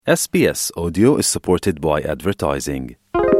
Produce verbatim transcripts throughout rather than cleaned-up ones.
S B S Audio is supported by advertising.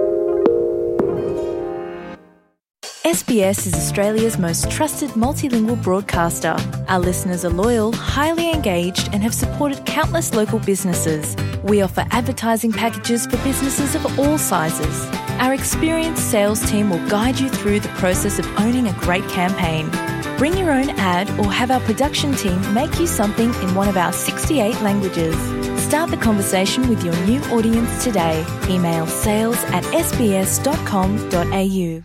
S B S is Australia's most trusted multilingual broadcaster. Our listeners are loyal, highly engaged, and have supported countless local businesses. We offer advertising packages for businesses of all sizes. Our experienced sales team will guide you through the process of owning a great campaign. Bring your own ad or have our production team make you something in one of our sixty-eight languages. Start the conversation with your new audience today. Email sales at s b s dot com dot a u。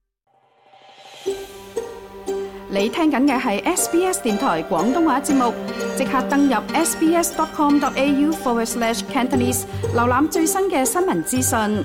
你聽緊嘅係 S B S 電台廣東話節目，即刻登入 s b s dot com dot a u forward slash Cantonese， 瀏覽最新嘅新聞資訊。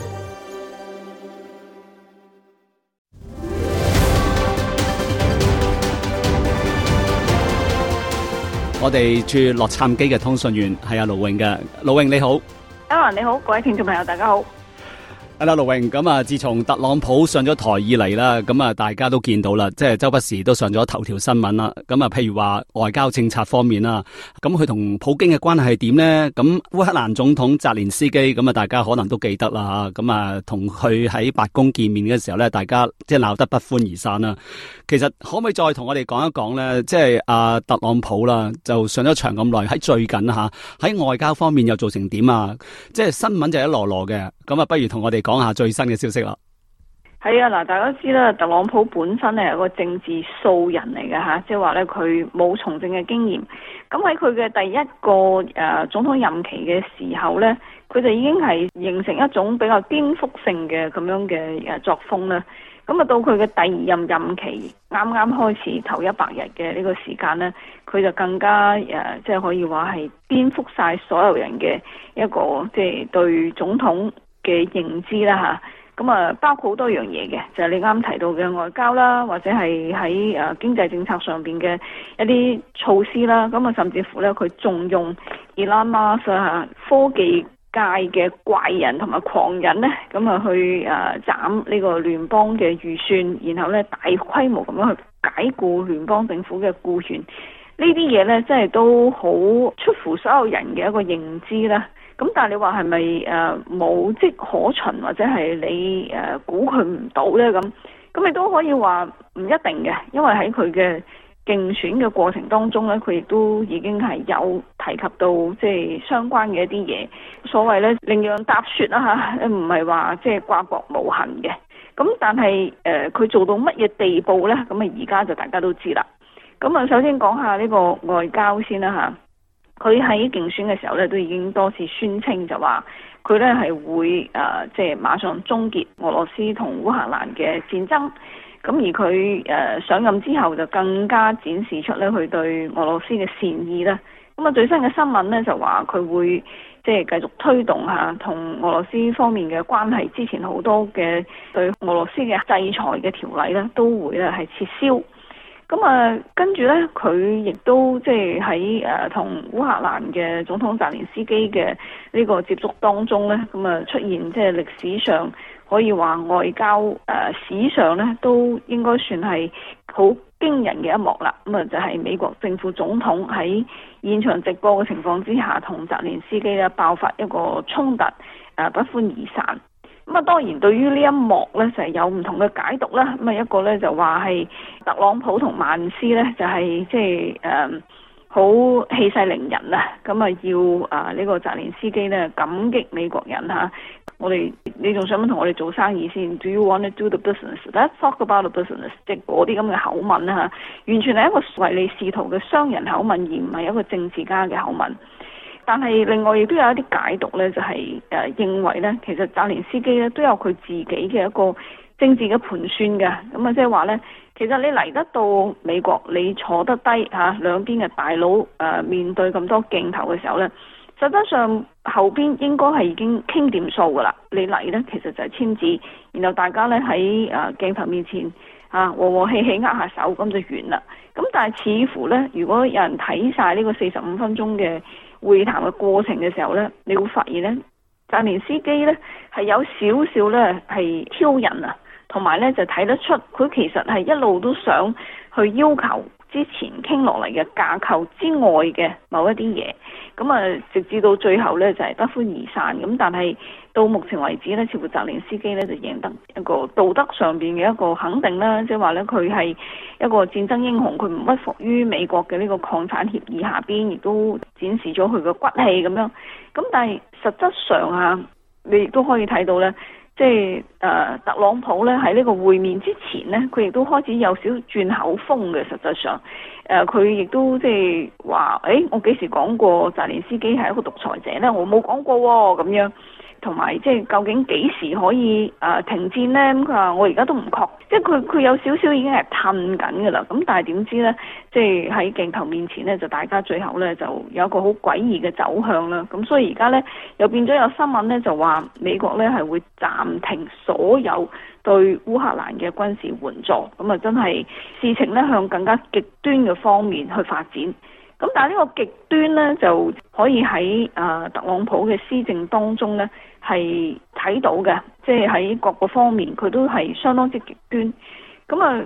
我哋駐洛杉磯嘅通訊員係阿盧永嘅，盧永你好。 Alan 你好，各位聽眾朋友大家好。 係啦，盧永，咁啊，自從特朗普上咗台以嚟啦，咁啊，大家都見到啦，即係周不時都上咗頭條新聞啦。咁啊，譬如話外交政策方面啦，咁佢同普京嘅關係係點呢？咁烏克蘭總統澤連斯基，咁啊，大家可能都記得啦吓。咁啊，同佢喺白宮見面嘅時候咧，大家即係鬧得不歡而散啦。其實可唔可以再同我哋講一講咧？即係阿特朗普啦，就上咗場咁耐，喺最近吓喺外交方面又做成點啊？即係新聞就一籮籮嘅。咁啊，不如同我哋講下最新嘅消息啦。 係啊，嗱，大家知啦，特朗普本身咧係一個政治素人嚟嘅吓，即係話咧佢冇從政嘅經驗。咁喺佢嘅第一個誒、呃、總統任期嘅時候咧，佢就已經係形成一種比較顛覆性嘅咁樣嘅誒作風啦。咁啊，到佢嘅第二任任期啱啱開始頭一百日嘅呢個時間咧，佢就更加誒，即、呃、係可以話係顛覆晒所有人嘅一個即係、就是、對總統嘅認知啦吓。咁啊，包括好多樣嘢嘅，就係、是、你啱提到嘅外交啦，或者係喺誒經濟政策上邊嘅一啲措施啦。咁啊，甚至乎咧，佢仲用 Elon Musk 啊科技界嘅怪人同埋狂人咧，咁啊去誒斬呢個聯邦嘅預算，然後咧大規模咁樣去解雇聯邦政府嘅僱員。呢啲嘢咧，真係都好出乎所有人嘅一個認知啦。咁但係你話係咪誒無跡可循，或者係你誒估佢唔到咧？咁咁你都可以話唔一定嘅，因為喺佢嘅競選嘅過程當中咧，佢亦都已經係有提及到即係相關嘅一啲嘢，所謂咧寧讓踏雪啦嚇，唔係話即係掛國無痕嘅。咁但係誒佢做到乜嘢地步咧？咁啊而家就大家都知啦。咁啊首先講下呢個外交先啦嚇。佢喺競選嘅時候咧，都已經多次宣稱就話佢咧係會誒，即係馬上終結俄羅斯同烏克蘭嘅戰爭。咁而佢誒上任之後，就更加展示出咧佢對俄羅斯嘅善意啦。咁啊最新嘅新聞咧就話佢會即係繼續推動下同俄羅斯方面嘅關係。之前好多嘅對俄羅斯嘅制裁嘅條例咧，都會咧係撤銷。咁啊，跟住咧，佢亦都即係喺誒同烏克蘭嘅總統澤連斯基嘅呢個接觸當中咧，咁啊出現即係歷史上可以話外交誒、呃、史上咧都應該算係好驚人嘅一幕啦。咁啊就係、是、美國正副總統喺現場直播嘅情況之下，同澤連斯基咧爆發一個衝突，誒、呃、不歡而散。咁啊，當然對於呢一幕咧，就係有唔同嘅解讀啦。咁啊，一個咧就話係特朗普同曼斯咧，就係即係誒好氣勢凌人啊！咁啊，要啊呢個澤連斯基咧感激美國人嚇。我哋你仲想唔想同我哋做生意先 ？Do you want to do the business? Let's talk about the business。即係嗰啲咁嘅口吻啦嚇，完全係一個唯利是圖嘅商人口吻，而唔係一個政治家嘅口吻。但係另外亦都有一啲解讀咧，就係、是、誒、呃、認為咧，其實澤連斯基咧都有佢自己嘅一個政治嘅盤算嘅。咁啊，即係話咧，其實你嚟得到美國，你坐得低嚇、啊、兩邊嘅大佬誒、呃、面對咁多鏡頭嘅時候咧，實質上後邊應該係已經傾掂數噶啦。你嚟咧，其實就係簽字，然後大家咧喺誒鏡頭面前啊和和氣氣握下手，咁就完啦。咁但係似乎咧，如果有人睇晒呢個四十五分鐘嘅會談嘅過程嘅時候呢，你會發現呢，澤連斯基呢係有少少呢係挑釁啊，同埋呢就睇得出佢其實係一路都想去要求，即之前傾落嚟嘅架構之外嘅某一啲嘢，咁啊直至到最後咧就係、是、不歡而散。咁但係到目前為止咧，似乎澤連斯基咧就贏得一個道德上邊嘅一個肯定啦，即係話咧佢係一個戰爭英雄，佢唔屈服於美國嘅呢個抗產協議下邊，亦都展示咗佢嘅骨氣咁樣。咁但係實質上啊，你亦都可以睇到咧。即係誒、呃、特朗普咧喺呢個會面之前呢，佢亦都開始有少轉口風嘅。實際上，誒佢亦都即係話，誒我幾時講過澤連斯基係一個獨裁者呢？我冇講過喎、哦，咁樣。同埋即係究竟幾時可以誒、呃、停戰呢？咁佢話我而家都唔確，即係佢佢有少少已經係褪緊㗎啦。咁但係點知呢？即係喺鏡頭面前呢，就大家最後呢就有一個好詭異嘅走向啦。咁所以而家呢，又變咗有新聞呢，就話美國呢係會暫停所有對烏克蘭嘅軍事援助。咁啊真係事情呢向更加極端嘅方面去發展。咁但係呢個極端呢，就可以喺啊特朗普嘅施政當中呢係睇到嘅，即係喺各個方面佢都係相當之極端。咁啊，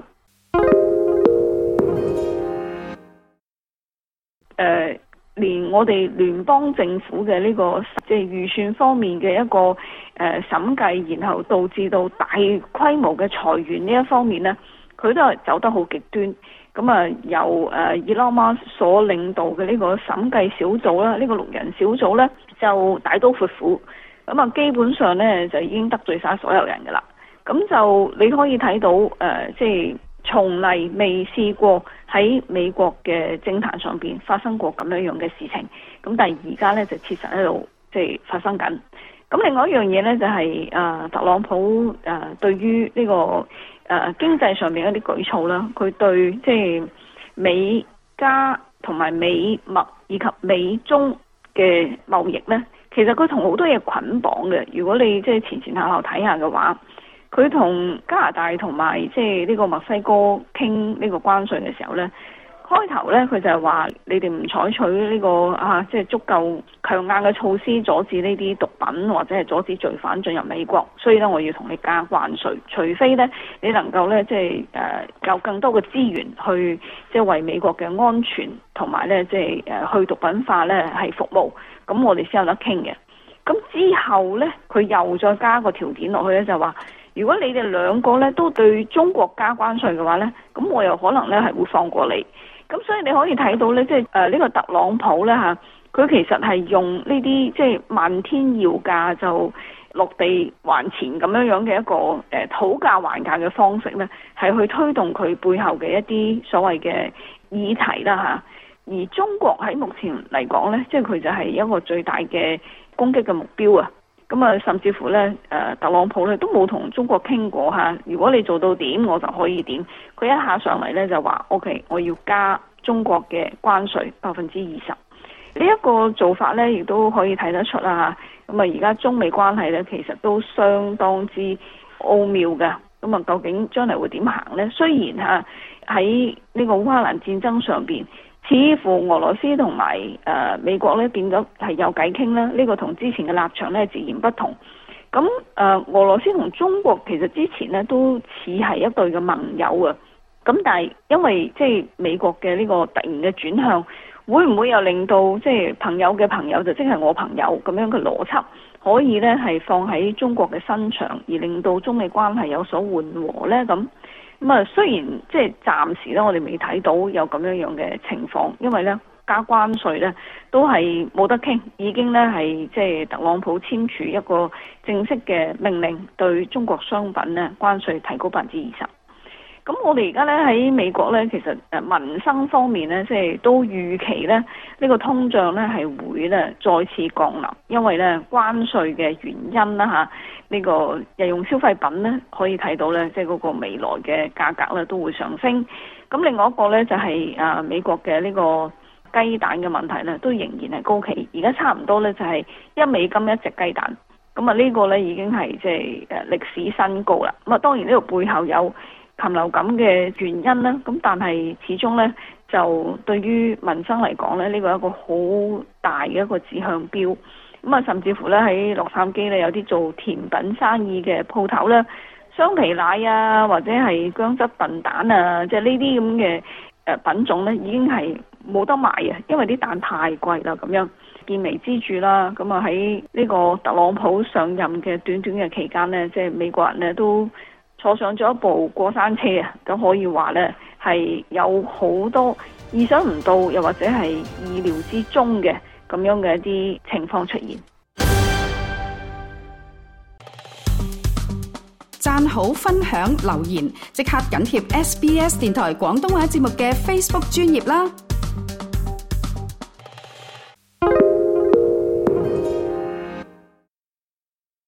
誒、呃，連我哋聯邦政府嘅呢個即係預算方面嘅一個誒、呃、審計，然後導致到大規模嘅裁員呢一方面呢，佢都係走得好極端。咁啊，由誒伊隆馬斯克所領導嘅呢個審計小組啦，呢、這個六人小組呢，就大刀闊斧，咁啊基本上呢，就已經得罪晒所有人噶啦。咁就你可以睇到誒，即係從嚟未試過喺美國嘅政壇上邊發生過咁樣樣嘅事情。咁但係而家呢，就切實喺度即係發生緊。咁另外一樣嘢呢，就係、是、誒、呃、特朗普誒、呃、對於呢、這個。誒、呃、經濟上面一啲舉措啦，佢對即係美加同埋美墨以及美中嘅貿易呢，其實佢同好多嘢捆綁嘅。如果你即係前前後後睇下嘅話，佢同加拿大同埋即係呢個墨西哥傾呢個關稅嘅時候呢，開頭呢，佢就係話你哋唔採取呢、這個啊，即係足夠強硬嘅措施阻止呢啲毒品或者係阻止罪犯進入美國，所以呢，我要同你加關稅，除非呢，你能夠呢，即係誒有更多嘅資源去即係為美國嘅安全同埋呢，即係誒去毒品化呢係服務，咁我哋先有得傾嘅。咁之後呢，佢又再加個條件落去呢，就話如果你哋兩個呢都對中國加關稅嘅話呢，咁我又可能呢係會放過你。咁所以你可以睇到咧，即係誒呢個特朗普咧嚇，佢其實係用呢啲即係漫天要價就落地還錢咁樣樣嘅一個誒、呃、討價還價嘅方式咧，係去推動佢背後嘅一啲所謂嘅議題啦嚇。而中國喺目前嚟講咧，即係佢就係一個最大嘅攻擊嘅目標啊。咁啊，甚至乎咧，誒、呃、特朗普咧都冇同中國傾過嚇。如果你做到點，我就可以點。佢一下上嚟咧就話 ：O.K. 我要加中國嘅關稅百分之二十。呢一個做法咧，亦都可以睇得出啦嚇。咁啊，而家中美關係咧，其實都相當之奧妙嘅。咁啊，究竟將來會點行咧？雖然嚇喺呢個烏克蘭戰爭上邊，似乎俄羅斯同埋誒美國咧變咗係有偈傾啦，呢、這個同之前嘅立場咧截然不同。咁誒、呃、俄羅斯同中國其實之前咧都似係一對嘅盟友啊。咁但係因為即係美國嘅呢個突然嘅轉向，會唔會又令到即係朋友嘅朋友就即係我朋友咁樣嘅邏輯，可以咧係放喺中國嘅身上，而令到中美關係有所緩和咧？咁咁啊，雖然即係暫時咧，我哋未睇到有咁樣樣嘅情況，因為咧加關稅咧都係冇得傾，已經咧係即係特朗普簽署一個正式嘅命令，對中國商品咧關稅提高百分之二十。咁我哋而家咧喺美國咧，其實誒民生方面咧，即係都預期咧呢個通脹咧係會咧再次降臨，因為咧關稅嘅原因啦嚇，呢個日用消費品咧可以睇到咧，即係嗰個未來嘅價格咧都會上升。咁另外一個咧就係啊美國嘅呢個雞蛋嘅問題咧，都仍然係高企，而家差唔多咧就係一美金一隻雞蛋。咁啊呢個咧已經係即係誒歷史新高啦。咁啊當然呢個背後有禽流感嘅原因啦，咁但係始終咧就對於民生嚟講咧，呢個係一個好大嘅一個指向標。咁啊，甚至乎咧喺洛杉磯咧有啲做甜品生意嘅鋪頭咧，雙皮奶啊，或者係薑汁燉蛋啊，即係呢啲咁嘅誒品種咧已經係冇得賣啊，因為啲蛋太貴啦咁樣。見微知著啦，咁啊喺呢個特朗普上任嘅短短嘅期間呢，即係美國人呢都坐上咗一部過山車啊！咁可以話呢係有好多意想唔到，又或者係意料之中嘅咁樣嘅一啲情況出現。 讚好、分享、留言，即刻緊貼 S B S 電台廣東話節目嘅 Facebook 專頁啦！